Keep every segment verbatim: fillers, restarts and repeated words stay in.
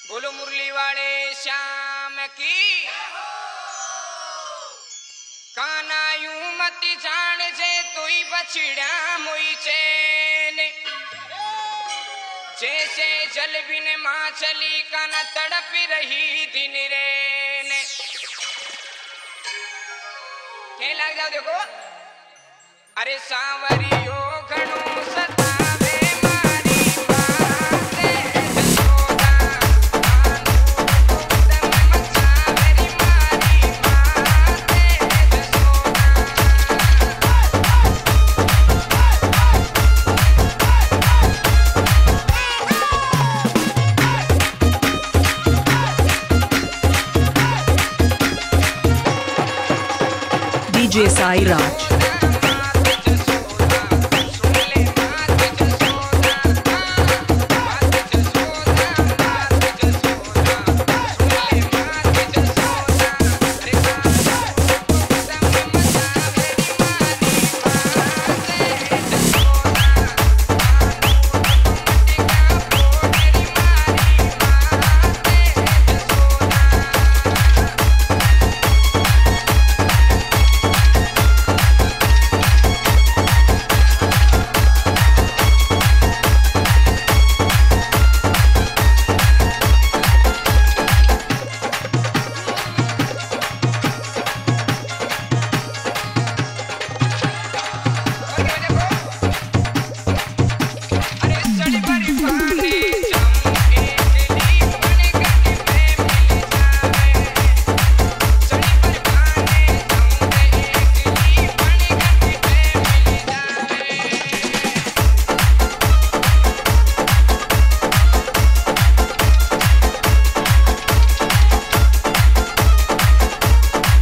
बोलो मुरली वाले श्याम की। काना यूं मत जान जे तोई बछड़ा मोई चैन, जैसे जल बिन माँ चली काना तड़प रही दिन रैन। क्या लग जाओ देखो, अरे सांवरियो घणो सतावे मारी बाते जसोदा, आनू तुम मचावेरी मारी बाते Jasoda. D J Sai Raj.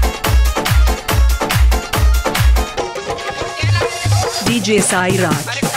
D J Sai Raj.